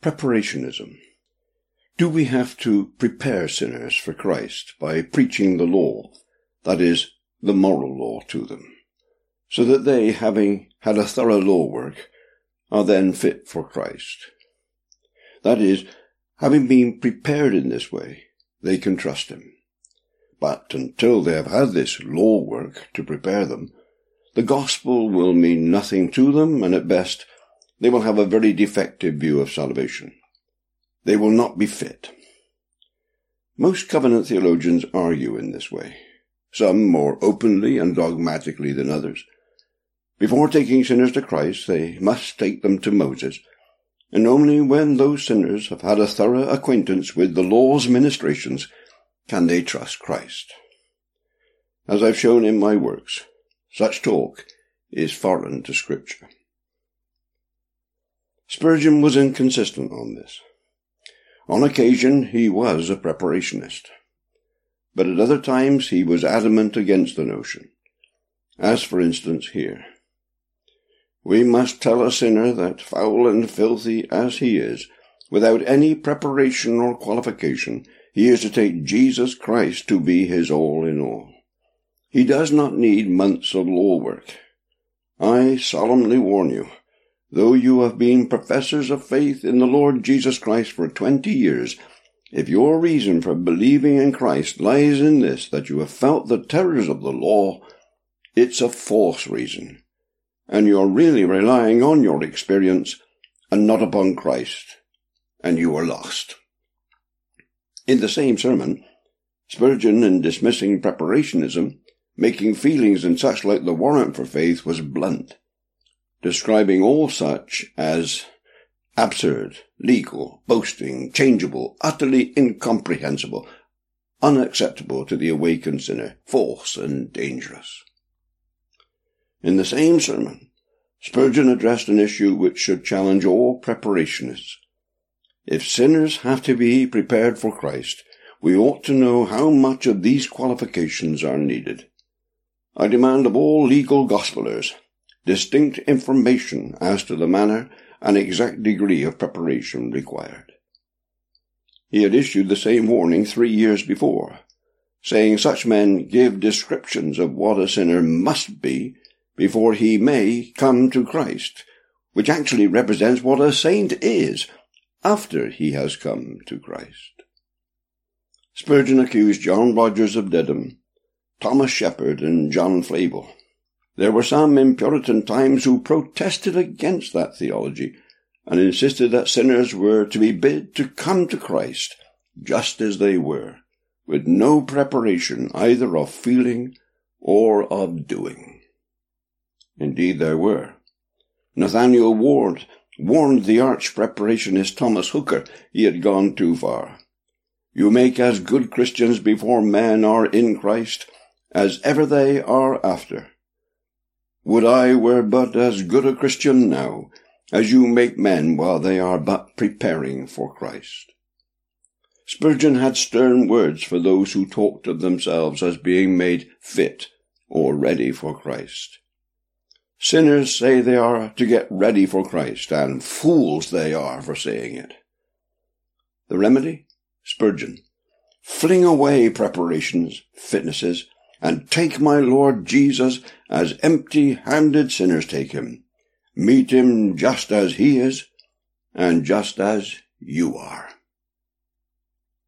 Preparationism. Do we have to prepare sinners for Christ by preaching the law, that is, the moral law, to them, so that they, having had a thorough law work, are then fit for Christ? That is, having been prepared in this way, they can trust him. But until they have had this law work to prepare them, the gospel will mean nothing to them, and at best they will have a very defective view of salvation. They will not be fit. Most covenant theologians argue in this way, some more openly and dogmatically than others. Before taking sinners to Christ, they must take them to Moses, and only when those sinners have had a thorough acquaintance with the law's ministrations can they trust Christ. As I've shown in my works, such talk is foreign to Scripture. Spurgeon was inconsistent on this. On occasion he was a preparationist, but at other times he was adamant against the notion, as for instance here. We must tell a sinner that, foul and filthy as he is, without any preparation or qualification, he is to take Jesus Christ to be his all in all. He does not need months of law work. I solemnly warn you, though you have been professors of faith in the Lord Jesus Christ for 20 years, if your reason for believing in Christ lies in this, that you have felt the terrors of the law, it's a false reason, and you're really relying on your experience and not upon Christ, and you are lost. In the same sermon, Spurgeon, in dismissing preparationism, making feelings and such like the warrant for faith, was blunt, describing all such as absurd, legal, boasting, changeable, utterly incomprehensible, unacceptable to the awakened sinner, false and dangerous. In the same sermon, Spurgeon addressed an issue which should challenge all preparationists. If sinners have to be prepared for Christ, we ought to know how much of these qualifications are needed. I demand of all legal gospelers distinct information as to the manner and exact degree of preparation required. He had issued the same warning 3 years before, saying such men give descriptions of what a sinner must be before he may come to Christ, which actually represents what a saint is after he has come to Christ. Spurgeon accused John Rogers of Dedham, Thomas Shepard, and John Flavel. There were some in Puritan times who protested against that theology and insisted that sinners were to be bid to come to Christ just as they were, with no preparation either of feeling or of doing. Indeed there were. Nathaniel Ward warned the arch-preparationist Thomas Hooker he had gone too far. You make as good Christians before men are in Christ as ever they are after. Would I were but as good a Christian now as you make men while they are but preparing for Christ. Spurgeon had stern words for those who talked of themselves as being made fit or ready for Christ. Sinners say they are to get ready for Christ, and fools they are for saying it. The remedy? Spurgeon. Fling away preparations, fitnesses, and take my Lord Jesus as empty-handed sinners take him. Meet him just as he is, and just as you are.